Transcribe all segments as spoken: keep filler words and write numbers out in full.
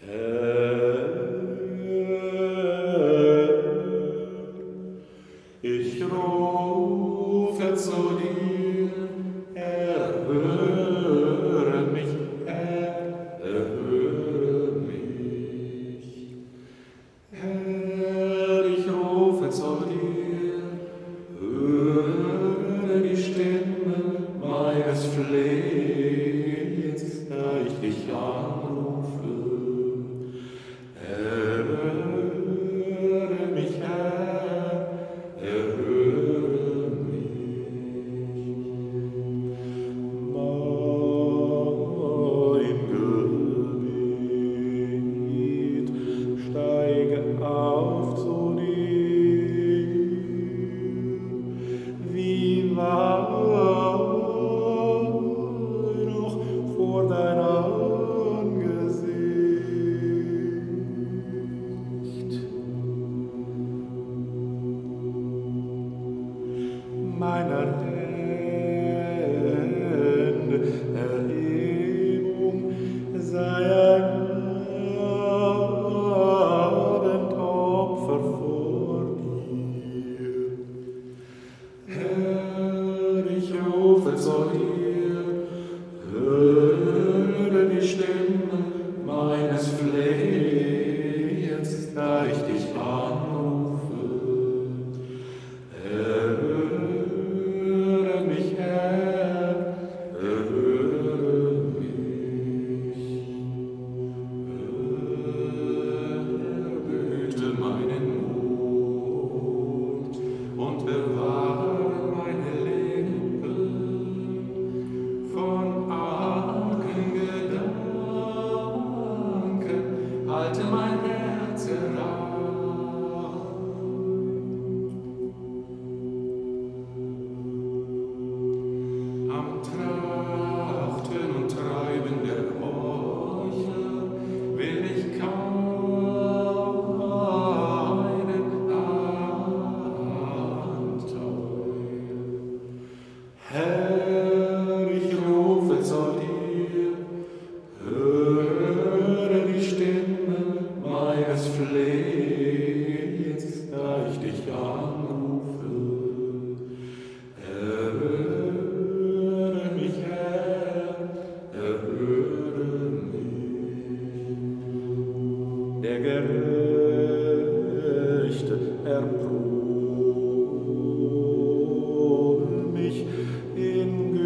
Herr, ich rufe zu dir, erhöre mich, Herr, erhöre mich. Herr, ich rufe zu dir, höre die Stimme meines Flehens, da ich dich anrufe. Erhöre mich, Herr, erhöre mich. Mein Gebet steige auf zu dir, wie war noch vor dein Angesicht. Meiner Hände Erhebung sei ein Abendopfer vor dir. Herr, ich rufe zu dir, höre die Stimme meines Flehens, da ich dich anrufe. Erhöre mich, Herr, erhöre mich. Behüte meinen Mund und bewahre meine Lippen von argen Gedanken, halte mein Herz heran. Am Trachten und Treiben der Heuchler will ich keinen Anteil. Herr, ich rufe zu dir, höre die Stimme meines Flehens, da ich dich anrufe. Erhöre mich, Herr, erhöre mich. Der Gerechte erprobe mich in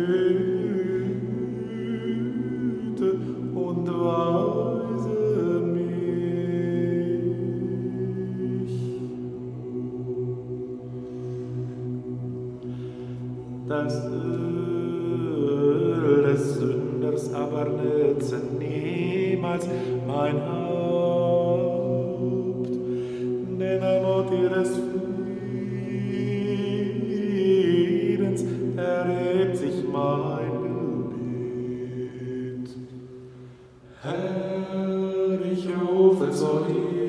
Güte und weise mich. Das Öl des Sünders aber nütze niemals mein Haupt, denn am Ort ihres Friedens erhebt sich mein Gebet. Herr, ich rufe zu dir,